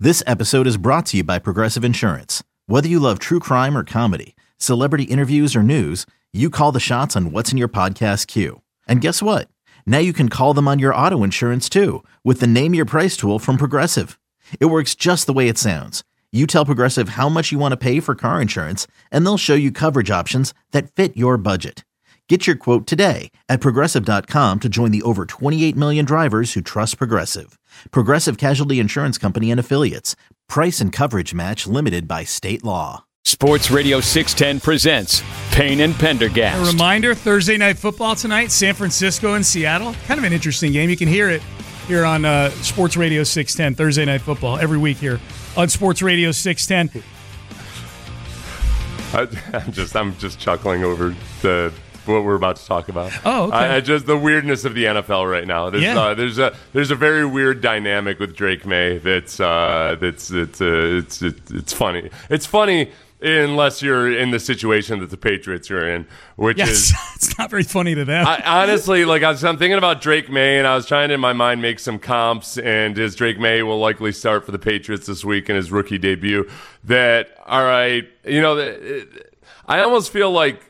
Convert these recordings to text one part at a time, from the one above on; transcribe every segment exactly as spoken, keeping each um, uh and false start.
This episode is brought to you by Progressive Insurance. Whether you love true crime or comedy, celebrity interviews or news, you call the shots on what's in your podcast queue. And guess what? Now you can call them on your auto insurance too with the Name Your Price tool from Progressive. It works just the way it sounds. You tell Progressive how much you want to pay for car insurance, and they'll show you coverage options that fit your budget. Get your quote today at Progressive dot com to join the over twenty-eight million drivers who trust Progressive. Progressive Casualty Insurance Company and Affiliates. Price and coverage match limited by state law. Sports Radio six ten presents Payne and Pendergast. A reminder, Thursday Night Football tonight, San Francisco and Seattle. Kind of an interesting game. You can hear it here on uh, Sports Radio six ten, Thursday Night Football, every week here on Sports Radio six ten. I, I'm just I'm just chuckling over the what we're about to talk about. Oh, okay. I, I just the weirdness of the N F L right now. There's yeah. uh, there's a there's a very weird dynamic with Drake May that's uh, that's it's uh, it's it's it's funny. It's funny unless you're in the situation that the Patriots are in, which yes, is it's not very funny to them. I, honestly, like I was, I'm thinking about Drake May, and I was trying to in my mind make some comps. And as Drake May will likely start for the Patriots this week in his rookie debut, that all right, you know, it, I almost feel like.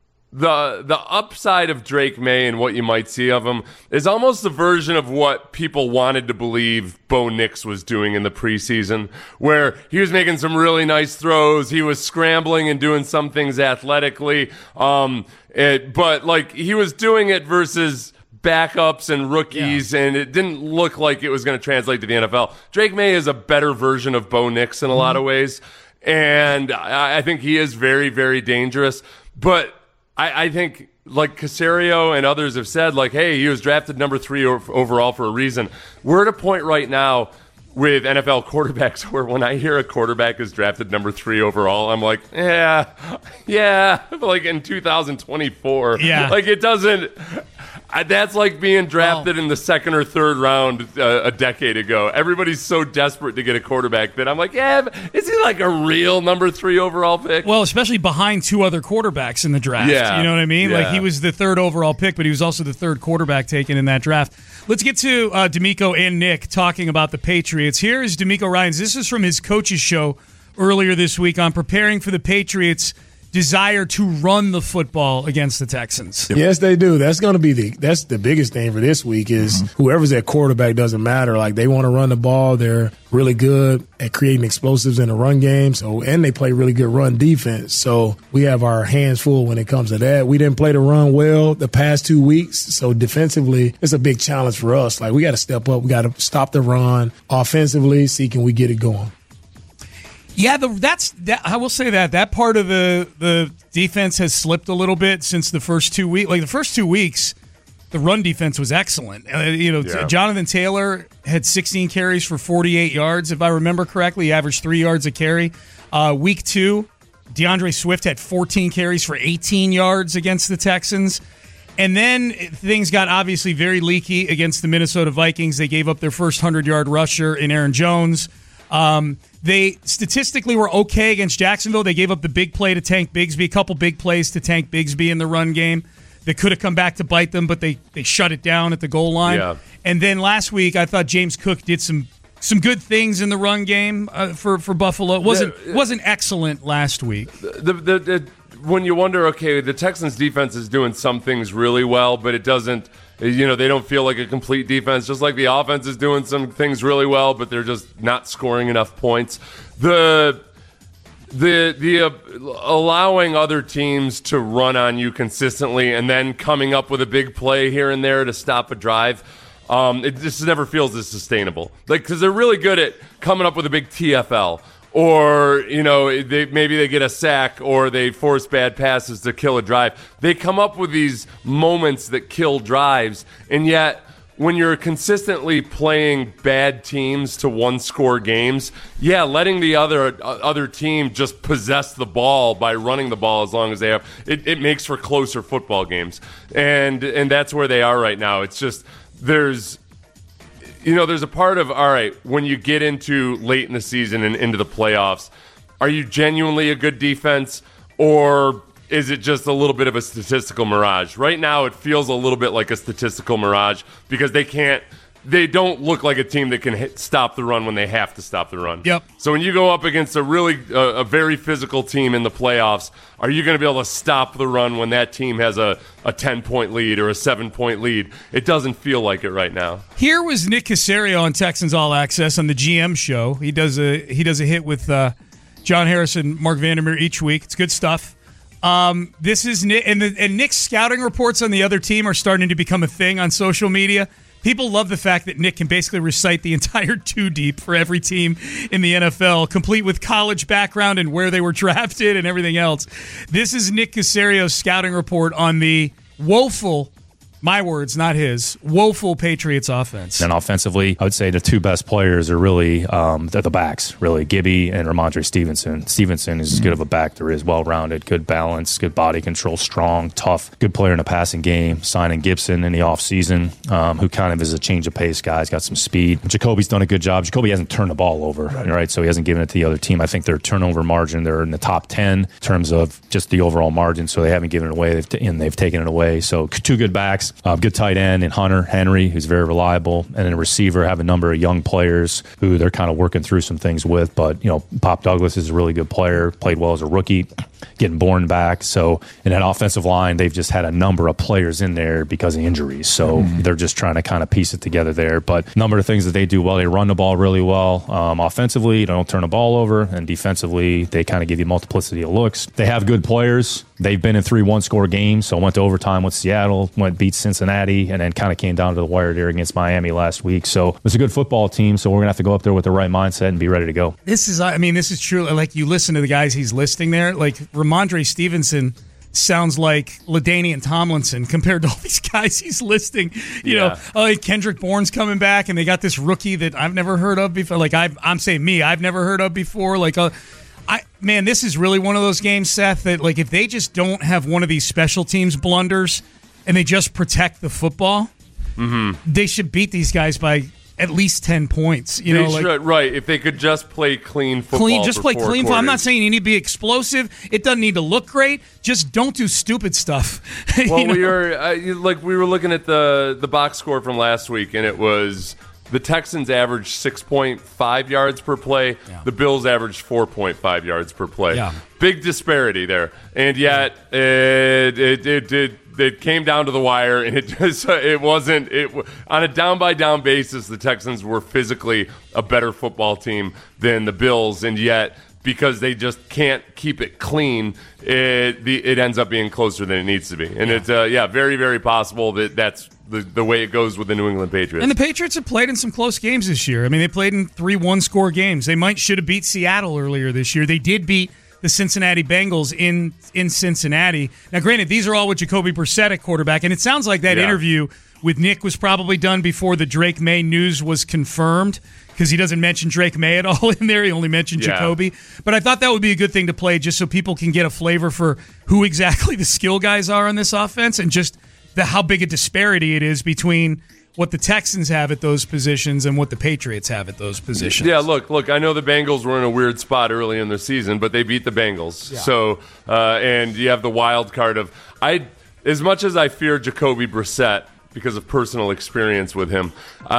The the upside of Drake May and what you might see of him is almost the version of what people wanted to believe Bo Nix was doing in the preseason, where he was making some really nice throws, he was scrambling and doing some things athletically, um, it, but like he was doing it versus backups and rookies, yeah. and it didn't look like it was going to translate to the N F L. Drake May is a better version of Bo Nix in a mm-hmm. lot of ways, and I, I think he is very, very dangerous, but I, I think, like Caserio and others have said, like, hey, he was drafted number three overall for a reason. We're at a point right now with N F L quarterbacks where when I hear a quarterback is drafted number three overall, I'm like, yeah, yeah, like in two thousand twenty-four. Yeah. Like it doesn't... That's like being drafted oh. in the second or third round uh, a decade ago. Everybody's so desperate to get a quarterback that I'm like, yeah, is he like a real number three overall pick? Well, especially behind two other quarterbacks in the draft. Yeah. You know what I mean? Yeah. Like he was the third overall pick, but he was also the third quarterback taken in that draft. Let's get to uh, D'Amico and Nick talking about the Patriots. Here is D'Amico Ryans. This is from his coach's show earlier this week on preparing for the Patriots' desire to run the football against the Texans. Yes, they do. That's going to be the that's the biggest thing for this week is mm-hmm. whoever's at quarterback doesn't matter. Like they want to run the ball. They're really good at creating explosives in the run game. So and they play really good run defense. So we have our hands full when it comes to that. We didn't play the run well the past two weeks. So defensively, it's a big challenge for us. Like we got to step up. We got to stop the run. Offensively, see can we get it going. Yeah, the, that's that, I will say that that part of the the defense has slipped a little bit since the first two weeks. Like the first two weeks, the run defense was excellent. Uh, you know, yeah. Jonathan Taylor had sixteen carries for forty-eight yards, if I remember correctly. He averaged three yards a carry. Uh, week two, DeAndre Swift had fourteen carries for eighteen yards against the Texans. And then things got obviously very leaky against the Minnesota Vikings. They gave up their first hundred-yard rusher in Aaron Jones. Um, they statistically were okay against Jacksonville. They gave up the big play to Tank Bigsby, a couple big plays to Tank Bigsby in the run game that could have come back to bite them, but they, they shut it down at the goal line. Yeah. And then last week, I thought James Cook did some some good things in the run game uh, for for Buffalo. It wasn't yeah, wasn't excellent last week. The, the, the, when you wonder, okay, the Texans defense is doing some things really well, but it doesn't. You know, they don't feel like a complete defense, just like the offense is doing some things really well, but they're just not scoring enough points. The the the uh, allowing other teams to run on you consistently and then coming up with a big play here and there to stop a drive, um, it just never feels as sustainable. Like, because they're really good at coming up with a big T F L. Or, you know, they, maybe they get a sack or they force bad passes to kill a drive. They come up with these moments that kill drives, and yet when you're consistently playing bad teams to one-score games, yeah, letting the other uh, other team just possess the ball by running the ball as long as they have, it, it makes for closer football games. And and that's where they are right now. It's just there's... You know, there's a part of, all right, when you get into late in the season and into the playoffs, are you genuinely a good defense, or is it just a little bit of a statistical mirage? Right now, it feels a little bit like a statistical mirage because they can't they don't look like a team that can hit, stop the run when they have to stop the run. Yep. So when you go up against a really uh, a very physical team in the playoffs, are you going to be able to stop the run when that team has a, a ten-point lead or a seven-point lead? It doesn't feel like it right now. Here was Nick Caserio on Texans All Access on the G M show. He does a he does a hit with uh, John Harris and Mark Vandermeer each week. It's good stuff. Um, this is Nick, and, the, and Nick's scouting reports on the other team are starting to become a thing on social media. People love the fact that Nick can basically recite the entire two deep for every team in the N F L, complete with college background and where they were drafted and everything else. This is Nick Caserio's scouting report on the woeful, my words, not his, woeful Patriots offense. And offensively, I would say the two best players are really um, the, the backs, really, Gibby and Ramondre Stevenson. Stevenson is as good of a back there is, well-rounded, good balance, good body control, strong, tough, good player in the passing game. Signing Gibson in the offseason, um, who kind of is a change of pace guy. He's got some speed. Jacoby's done a good job. Jacoby hasn't turned the ball over, right? right? So he hasn't given it to the other team. I think their turnover margin, they're in the top ten in terms of just the overall margin, so they haven't given it away, they've t- and they've taken it away. So two good backs. Uh, good tight end in Hunter Henry, who's very reliable, and then a receiver. Have a number of young players who they're kind of working through some things with. But you know, Pop Douglas is a really good player. Played well as a rookie, getting born back. So in that offensive line, they've just had a number of players in there because of injuries. So mm-hmm. they're just trying to kind of piece it together there. But a number of things that they do well. They run the ball really well. Um, offensively, they don't turn the ball over, and defensively, they kind of give you multiplicity of looks. They have good players. They've been in three one-score games, so went to overtime with Seattle, went beat Cincinnati, and then kind of came down to the wire there against Miami last week. So it was a good football team, so we're going to have to go up there with the right mindset and be ready to go. This is, I mean, this is true. Like, you listen to the guys he's listing there, like Ramondre Stevenson sounds like LaDainian Tomlinson compared to all these guys he's listing. You yeah. know, oh, like Kendrick Bourne's coming back, and they got this rookie that I've never heard of before. Like, I've, I'm saying me, I've never heard of before. Like, uh, I man, this is really one of those games, Seth, that like if they just don't have one of these special teams blunders and they just protect the football, mm-hmm. they should beat these guys by at least ten points. You they know, like, should, right? If they could just play clean football, clean, just for play four clean. quarters. I'm not saying you need to be explosive. It doesn't need to look great. Just don't do stupid stuff. Well, you know? we were uh, like we were looking at the the box score from last week, and it was. The Texans averaged six point five yards per play. Yeah. The Bills averaged four point five yards per play. Yeah. Big disparity there. And yet it it, it it it came down to the wire, and it just it wasn't it on a down by down basis. The Texans were physically a better football team than the Bills, and yet because they just can't keep it clean, it the, it ends up being closer than it needs to be. And yeah. it's uh, yeah, very very possible that that's the, the way it goes with the New England Patriots. And the Patriots have played in some close games this year. I mean, they played in three one-score games. They might should have beat Seattle earlier this year. They did beat the Cincinnati Bengals in in Cincinnati. Now, granted, these are all with Jacoby Brissett at quarterback, and it sounds like that yeah. interview with Nick was probably done before the Drake May news was confirmed, because he doesn't mention Drake May at all in there. He only mentioned yeah. Jacoby. But I thought that would be a good thing to play just so people can get a flavor for who exactly the skill guys are on this offense and just the how big a disparity it is between what the Texans have at those positions and what the Patriots have at those positions. Yeah, look, look. I know the Bengals were in a weird spot early in the season, but they beat the Bengals. Yeah. So, uh, and you have the wild card of I. As much as I fear Jacoby Brissett because of personal experience with him,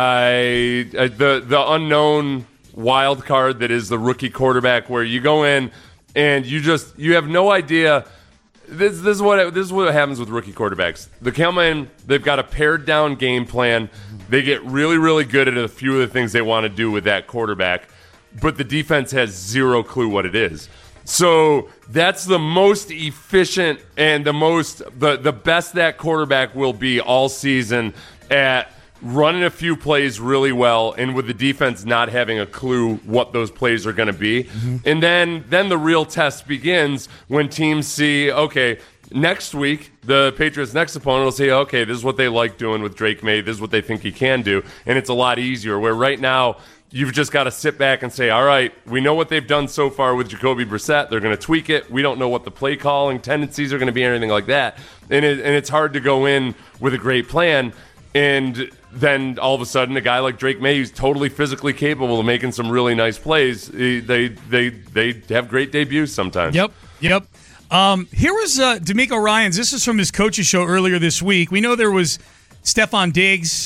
I, I the the unknown wild card that is the rookie quarterback, where you go in and you just you have no idea. This, this is what this is what happens with rookie quarterbacks. They come in, they've got a pared down game plan. They get really, really good at a few of the things they want to do with that quarterback, but the defense has zero clue what it is. So that's the most efficient and the most the, the best that quarterback will be all season at running a few plays really well, and with the defense not having a clue what those plays are going to be. Mm-hmm. And then then the real test begins when teams see, okay, next week, the Patriots' next opponent will say, okay, this is what they like doing with Drake May. This is what they think he can do. And it's a lot easier, where right now you've just got to sit back and say, all right, we know what they've done so far with Jacoby Brissett. They're going to tweak it. We don't know what the play calling tendencies are going to be or anything like that. And, it, and it's hard to go in with a great plan. And then all of a sudden, a guy like Drake May, who's totally physically capable of making some really nice plays, they they they have great debuts sometimes. Yep, yep. Um, here was uh, DeMeco Ryans. This is from his coach's show earlier this week. We know there was Stephon Diggs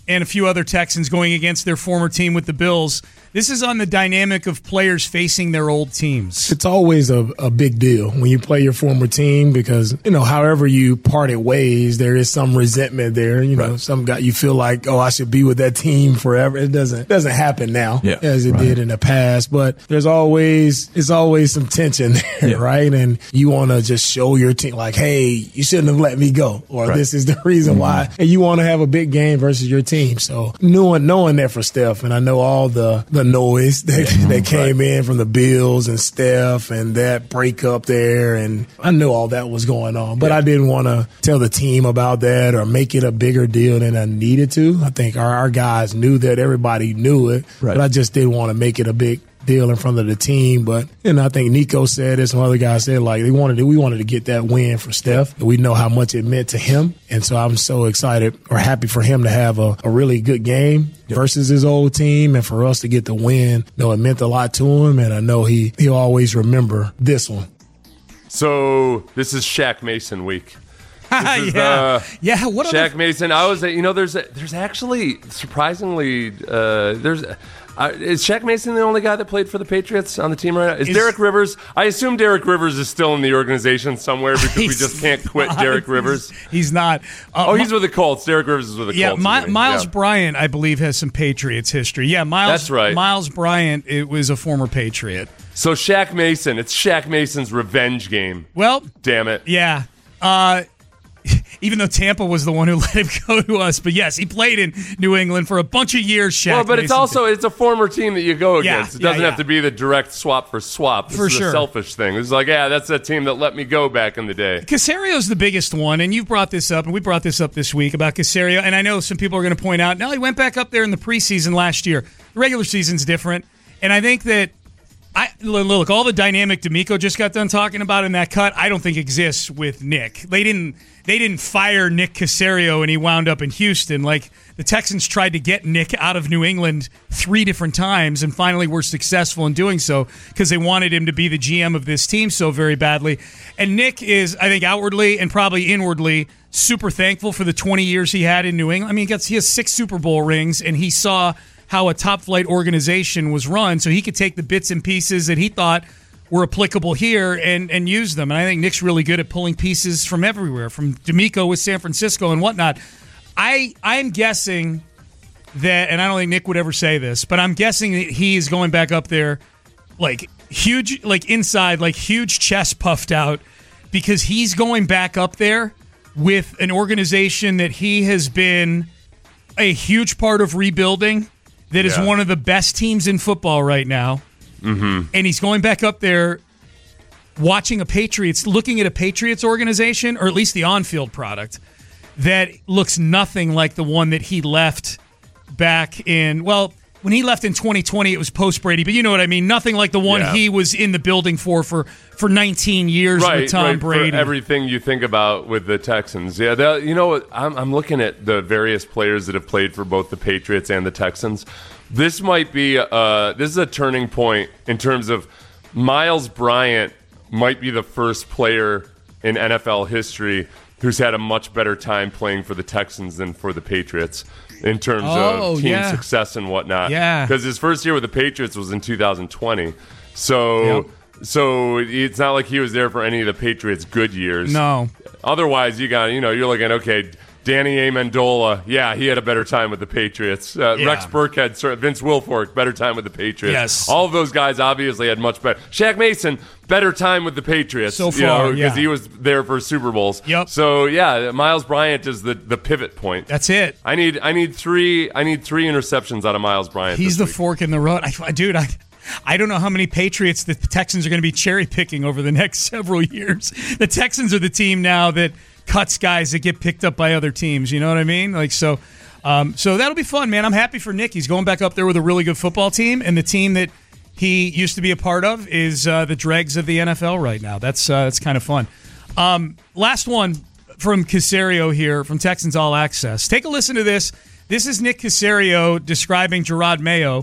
and a few other Texans going against their former team with the Bills. This is on the dynamic of players facing their old teams. It's always a, a big deal when you play your former team because, you know, however you parted ways, there is some resentment there. You know, right. some guy you feel like, oh, I should be with that team forever. It doesn't doesn't happen now yeah. as it right. did in the past. But there's always it's always some tension there, yeah. right? And you want to just show your team like, hey, you shouldn't have let me go, or right. this is the reason mm-hmm. why. And you want to have a big game versus your team. So knowing knowing that for Steph, and I know all the the noise that, yeah, that came right. in from the Bills and Steph and that breakup there, and I knew all that was going on, but yeah. I didn't want to tell the team about that or make it a bigger deal than I needed to. I think our, our guys knew that, everybody knew it, right. but I just didn't want to make it a big deal in front of the team. But you know, I think Nico said it, some other guys said, like they wanted to, we wanted to get that win for Steph. We know how much it meant to him, and so I'm so excited or happy for him to have a, a really good game yep. versus his old team, and for us to get the win. You know, it meant a lot to him, and I know he he'll always remember this one. So this is Shaq Mason week. This is, yeah, uh, yeah. What Shaq other... Mason? I was, you know, there's a, there's actually surprisingly uh, there's. Uh, is Shaq Mason the only guy that played for the Patriots on the team right now? Is, is Derek Rivers? I assume Derek Rivers is still in the organization somewhere because we just can't quit not, Derek Rivers. He's, he's not. Uh, oh, he's with the Colts. Derek Rivers is with the yeah, Colts. My, Miles yeah. Bryant, I believe, has some Patriots history. Yeah, Miles. That's right. Miles Bryant, it was a former Patriot. So Shaq Mason, it's Shaq Mason's revenge game. Well, damn it. Yeah. Uh, even though Tampa was the one who let him go to us. But yes, he played in New England for a bunch of years, Shaq Well, but Mason it's also did. it's a former team that you go yeah, against. It doesn't yeah, yeah. have to be the direct swap for swap. This for is sure. a selfish thing. It's like, yeah, that's that team that let me go back in the day. Casario's the biggest one, and you brought this up, and we brought this up this week about Casario, and I know some people are going to point out, no, he went back up there in the preseason last year. The regular season's different, and I think that I look, all the dynamic D'Amico just got done talking about in that cut, I don't think exists with Nick. They didn't they didn't fire Nick Caserio and he wound up in Houston. Like the Texans tried to get Nick out of New England three different times and finally were successful in doing so because they wanted him to be the G M of this team so very badly. And Nick is, I think, outwardly and probably inwardly super thankful for the twenty years he had in New England. I mean, he gets he has six Super Bowl rings, and he saw how a top-flight organization was run, so he could take the bits and pieces that he thought were applicable here and, and use them. And I think Nick's really good at pulling pieces from everywhere, from D'Amico with San Francisco and whatnot. I, I'm guessing that, and I don't think Nick would ever say this, but I'm guessing that he is going back up there like huge, like inside, like huge chest puffed out, because he's going back up there with an organization that he has been a huge part of rebuilding, that is yeah. one of the best teams in football right now. Mm-hmm. And he's going back up there watching a Patriots, looking at a Patriots organization, or at least the on-field product, that looks nothing like the one that he left back in, well, when he left in twenty twenty, it was post-Brady, but you know what I mean. Nothing like the one yeah. he was in the building for for, for nineteen years right, with Tom right, Brady. For everything you think about with the Texans. Yeah, that, you know, I'm, I'm looking at the various players that have played for both the Patriots and the Texans. This might be, uh, this is a turning point in terms of Miles Bryant might be the first player in N F L history who's had a much better time playing for the Texans than for the Patriots in terms oh, of team yeah. success and whatnot. Yeah. Because his first year with the Patriots was in two thousand twenty. So, yep. so it's not like he was there for any of the Patriots' good years. No. Otherwise, you got, you know, you're looking, okay, Danny Amendola, yeah, he had a better time with the Patriots. Uh, yeah. Rex Burkhead, Vince Wilfork, better time with the Patriots. Yes. All of those guys obviously had much better. Shaq Mason, better time with the Patriots. So far, you know, because yeah. he was there for Super Bowls. Yep. So yeah, Miles Bryant is the, the pivot point. That's it. I need I need three I need three interceptions out of Miles Bryant. He's the week. fork in the road, I, dude. I. I don't know how many Patriots the Texans are going to be cherry picking over the next several years. The Texans are the team now that cuts guys that get picked up by other teams. You know what I mean? Like so, um, so that'll be fun, man. I'm happy for Nick. He's going back up there with a really good football team, and the team that he used to be a part of is uh, the dregs of the N F L right now. That's uh, that's kind of fun. Um, last one from Caserio here from Texans All Access. Take a listen to this. This is Nick Caserio describing Gerard Mayo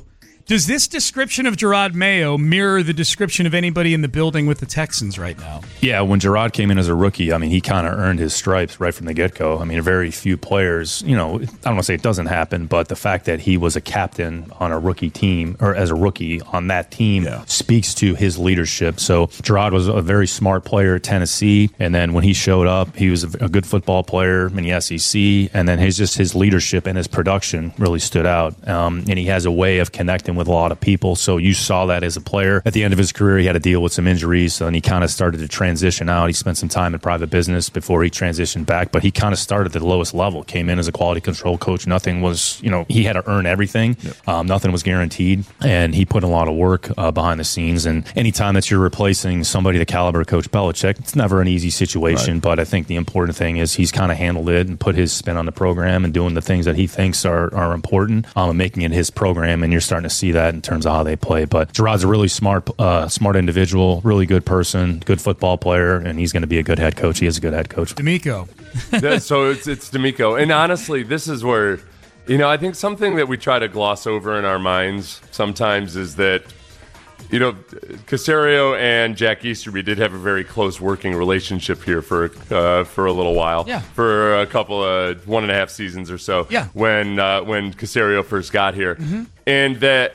Does this description of Gerard Mayo mirror the description of anybody in the building with the Texans right now? Yeah, when Gerard came in as a rookie, I mean, he kind of earned his stripes right from the get-go. I mean, very few players, you know, I don't want to say it doesn't happen, but the fact that he was a captain on a rookie team, or as a rookie on that team, yeah. speaks to his leadership. So Gerard was a very smart player at Tennessee, and then when he showed up, he was a good football player in the S E C, and then his just his leadership and his production really stood out. Um, and he has a way of connecting with a lot of people. So you saw that as a player. At the end of his career, he had to deal with some injuries, so then he kind of started to transition out. He spent some time in private business before he transitioned back, but he kind of started at the lowest level, came in as a quality control coach. Nothing was, you know, he had to earn everything. Yep. Um, nothing was guaranteed, and he put in a lot of work uh, behind the scenes. And anytime that you're replacing somebody the caliber of Coach Belichick, it's never an easy situation, right. But I think the important thing is he's kind of handled it and put his spin on the program and doing the things that he thinks are, are important, um, and making it his program, and you're starting to see that in terms of how they play. But Gerard's a really smart uh, smart individual, really good person, good football player, and he's going to be a good head coach. He is a good head coach. D'Amico. that, so it's, it's D'Amico. And honestly, this is where, you know, I think something that we try to gloss over in our minds sometimes is that, you know, Caserio and Jack Easterby did have a very close working relationship here for uh, for a little while, yeah. for a couple of one and a half seasons or so, yeah. when uh, when Caserio first got here, mm-hmm. and that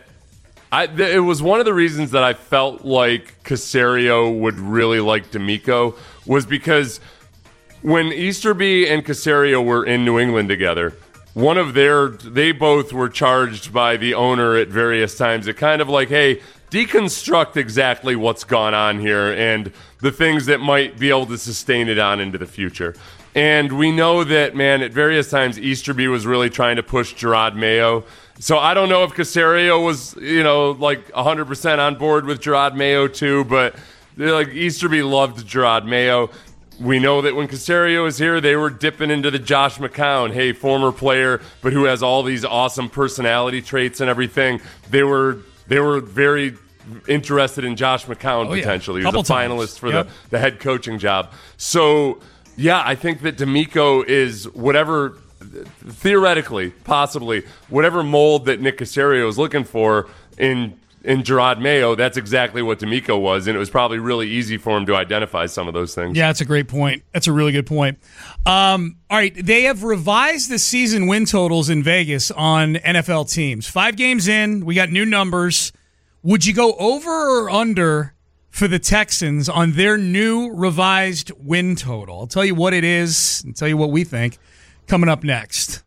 I th- it was one of the reasons that I felt like Caserio would really like D'Amico was because when Easterby and Caserio were in New England together, one of their they both were charged by the owner at various times at kind of like, hey, deconstruct exactly what's gone on here and the things that might be able to sustain it on into the future. And we know that, man, at various times Easterby was really trying to push Gerard Mayo. So I don't know if Caserio was, you know, like one hundred percent on board with Gerard Mayo too, but like Easterby loved Gerard Mayo. We know that when Caserio was here, they were dipping into the Josh McCown, hey, former player, but who has all these awesome personality traits and everything. They were They were very interested in Josh McCown, oh, potentially. Yeah. He was a times. finalist for yep. the, the head coaching job. So, yeah, I think that D'Amico is whatever, theoretically, possibly, whatever mold that Nick Caserio is looking for in in Gerard Mayo, that's exactly what D'Amico was, and it was probably really easy for him to identify some of those things. Yeah, that's a great point. That's a really good point. Um, all right, they have revised the season win totals in Vegas on N F L teams. Five games in, we got new numbers. Would you go over or under for the Texans on their new revised win total? I'll tell you what it is and tell you what we think coming up next.